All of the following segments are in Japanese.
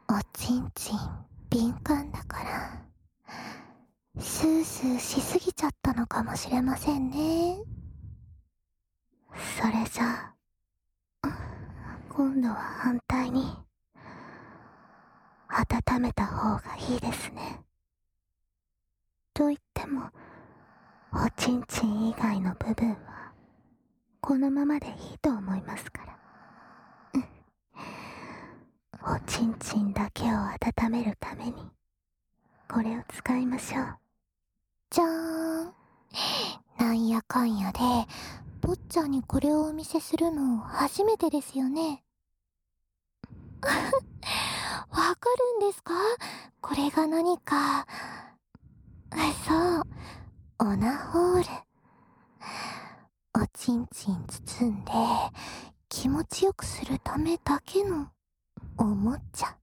おちんちん敏感だからスースーしすぎちゃったのかもしれませんね。それじゃあ今度は反対に温めた方がいいですね。と言ってもおちんちん以外の部分はこのままでいいと思いますから。おちんちんだけを温めるためにこれを使いましょう。じゃーん。なんやかんやで坊ちゃんにこれをお見せするの初めてですよね。わかるんですか？これが何か。そう、オナホール。おちんちん包んで気持ちよくするためだけのおもちゃ。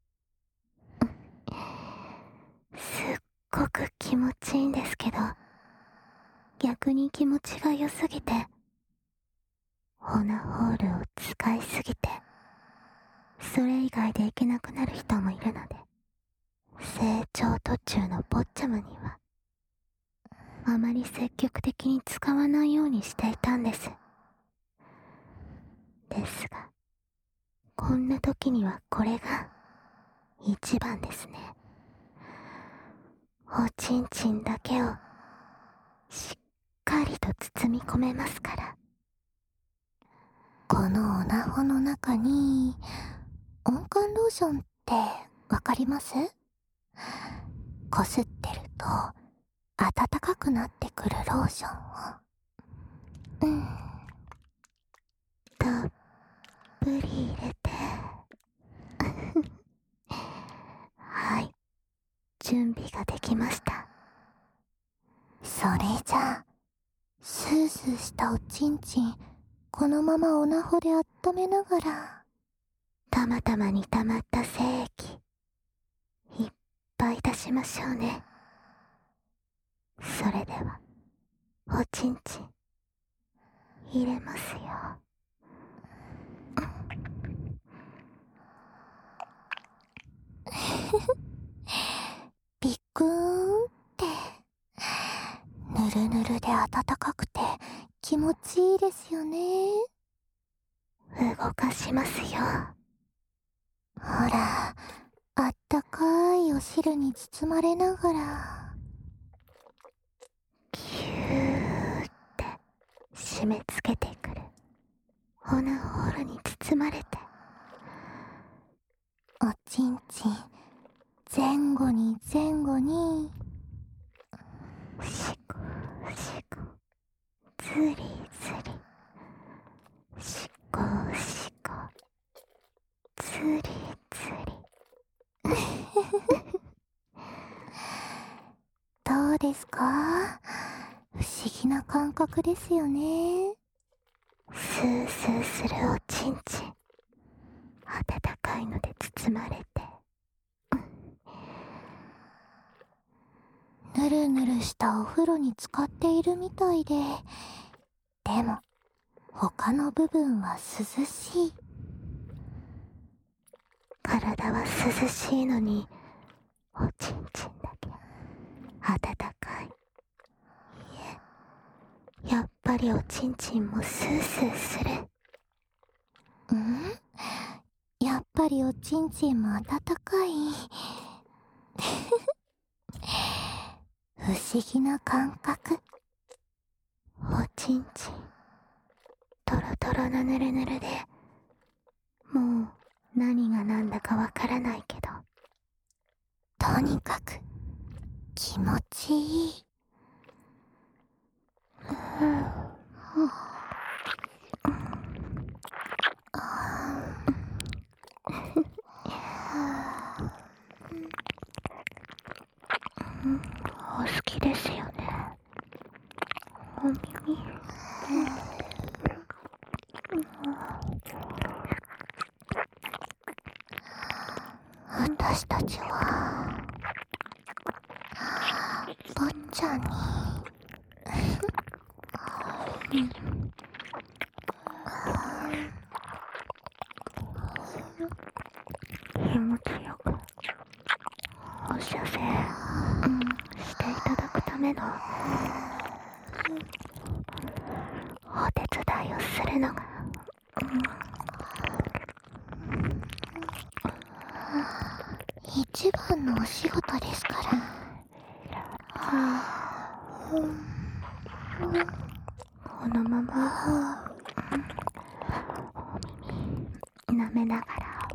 すっごく気持ちいいんですけど、逆に気持ちが良すぎて、オナホールを使いすぎて、それ以外でいけなくなる人もいるので、成長途中の坊ちゃまにはあまり積極的に使わないようにしていたんです。ですが、こんな時にはこれが一番ですね。おちんちんだけをしっかりと包み込めますから。このオナホの中に温感ローションってわかります？こすってると暖かくなってくるローションをたっぷり入れてはい、準備ができました。それじゃあスースーしたおちんちんこのままオナホで温めながら、たまたまに溜まった精液いっぱい出しましょうね。それではおちんちん入れますよ。ビックーンってぬるぬるで暖かくて気持ちいいですよね。動かしますよ。ほら、あったかいお汁に包まれながらキューって締め付けてくるオナホールに包まれて、おちんちん前後に前後にシコシコズリズリシコシコズリズリどうですか？不思議な感覚ですよね。スースーするおちんちん、温かいので包まれて、ぬるぬるしたお風呂に浸かっているみたいで、でも他の部分は涼しい。体は涼しいのにおちんちんだけ温かい。いえ、やっぱりおちんちんもスースーする。やっぱりおちんちんも温かい。不思議な感覚。おちんちんトロトロのヌルヌルで、もう何が何だかわからないけど、とにかく気持ちいい。お好きですよね。お耳。私たちは坊ちゃんに気持ちよくお射精、していただくためのお手伝いをするのが、一番のお仕事ですから。このままお耳舐めながら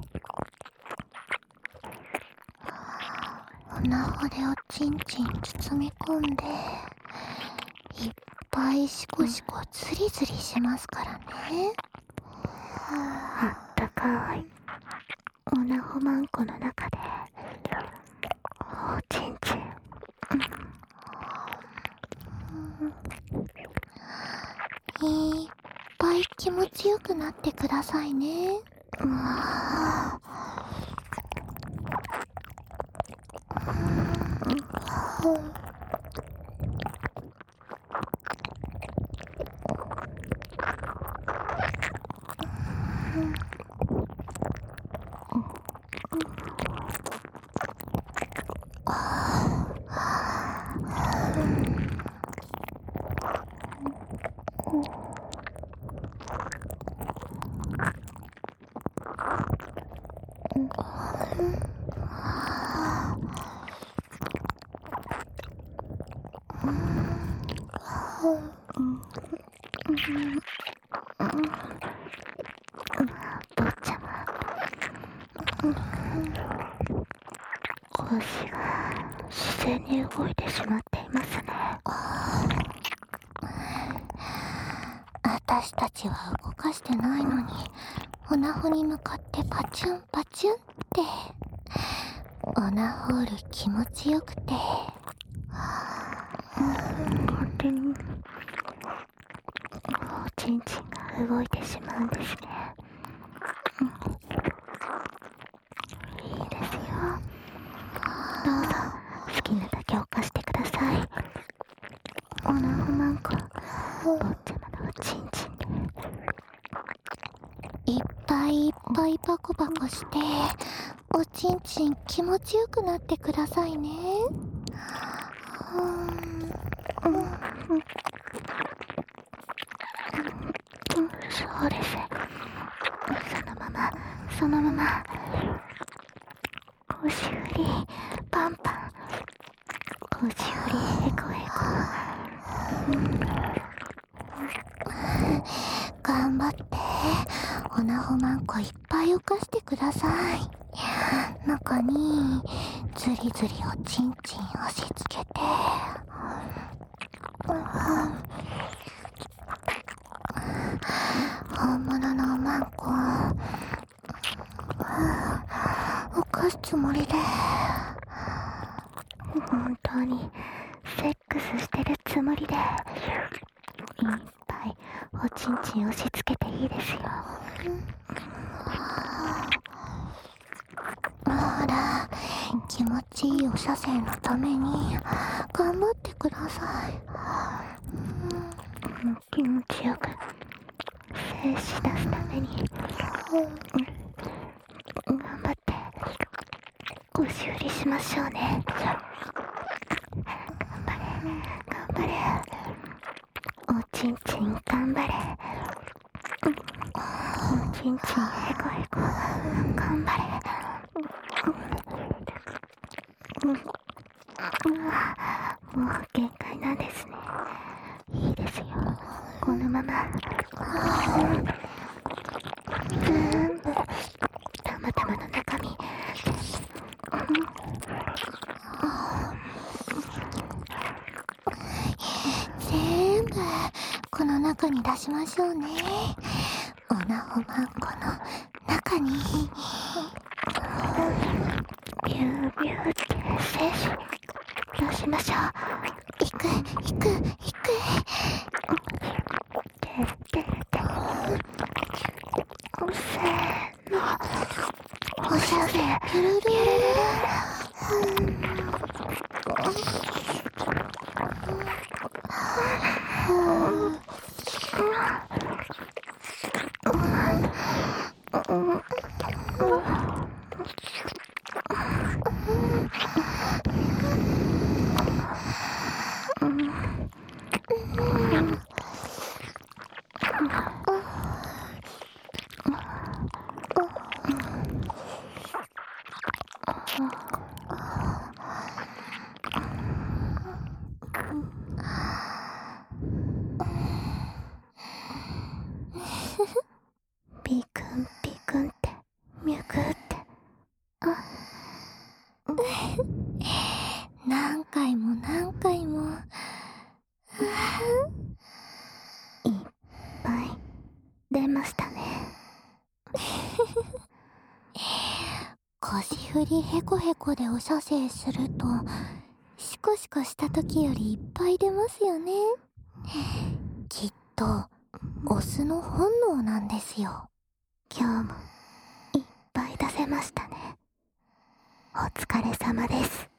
おなほでおちんちん包み込んでいっぱいシコシコズリズリしますからね。あったかいおなほまんこの中でおちんちんいっぱい気持ちよくなってくださいね。坊ちゃま、腰が自然に動いてしまっていますね。私たちは動かしてないのに、オナホに向かってパチュンパチュンって、オナホール気持ちよくて、勝手におちんちんが動いてしまうんですね。いいですよ。どうぞ好きなだけ犯してください。オナホマンコ、坊ちゃまのおちんちんでいっぱいいっぱいパコパコして、おちんちん気持ちよくなってくださいね。そうです。そのまま腰振りパンパン、腰振りヘコヘコ、頑張ってオナホマンコいっぱい犯してください。中にズリズリおちんちん押し付けて、本物のおまんこ犯すつもりで、本当にセックスしてるつもりでいっぱいおちんちん押し付けていいですよ。ほら、気持ちいいお射精のために頑張ってください。気持ちよく精子出すために頑張って腰振りしましょうね。頑張れおちんちん頑張れ、おちんちんヘコヘコ頑張れ。もう限界なんですね。いいですよ、このまま全部たまたまの中身全部この中に出しましょうね。オナホマンコの中にビュービューって精子出しましょう。いくせーの、おしゃれピュルルルピクンピクンってミュクって何回も何回もいっぱい出ましたね。腰振りヘコヘコでお射精するとシコシコした時よりいっぱい出ますよね。きっとオスの本能なんですよ。今日もいっぱい出せましたね。お疲れ様です。